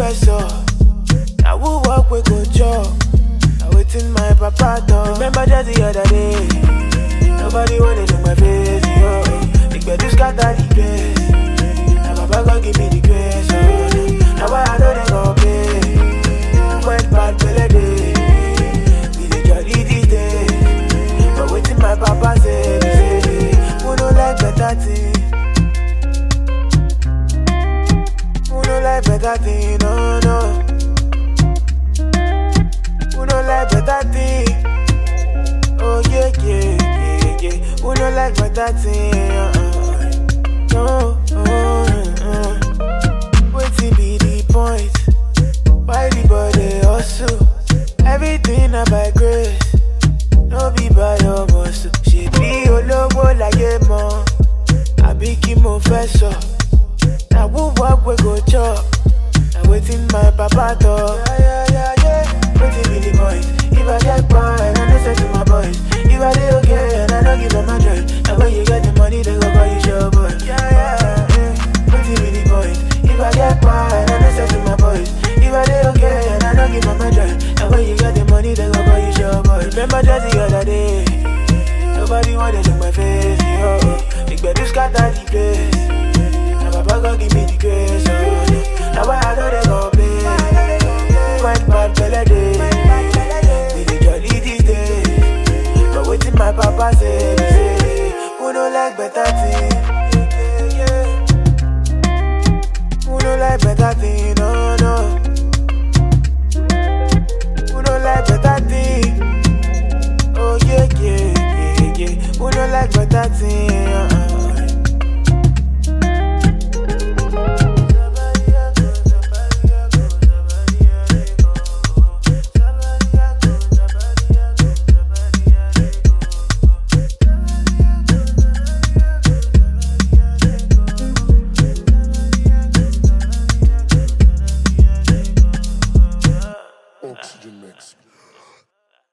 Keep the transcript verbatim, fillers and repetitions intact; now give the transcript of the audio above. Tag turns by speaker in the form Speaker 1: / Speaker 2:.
Speaker 1: professor. Now who walk we go job. I waiting my papa done. Remember just the other day. Nobody wanted in my face, yo. Big bed, you scatter the place. Now papa gon' give me the grace, oh. Now I know they gon' pay. Went bad belly day. We dey jolly these days. But waiting my papa say, say, who no like better thing? Who no like better thing? No, no. Who no like better thing? Oh yeah, yeah, yeah, yeah. Who no like better thing? Uh-uh. No, uh, uh. Waiting be the point. Why the body hustle? Everything I by grace. No be by your muscle. She be all over like a mom. I be Kimo Fessor. Now who walk we go chop. Now waiting my papa talk. Yeah, yeah, yeah, yeah. Waiting be the point. If I get by and I listen to my boys. If I do okay and I don't give them my joy. Now when you get the money they go call you show boy. Yeah, yeah, yeah. Waiting be the point. If I get by and I listen to my boys. If I do okay and I don't give them my joy. Now when you get the money they go call you show boy. Remember just the other day. Nobody wanted in my face, yo. Big bed, you scatter the place. Now papa gon' give me the grace, oh. Now I know they gon' pay. Went bad belly day. We dey jolly these days. But waiting my papa say, say, who no like better thing? Who no like better thing? No, no. Who no like better thing? Oh yeah, yeah, yeah, yeah. Who no like better thing?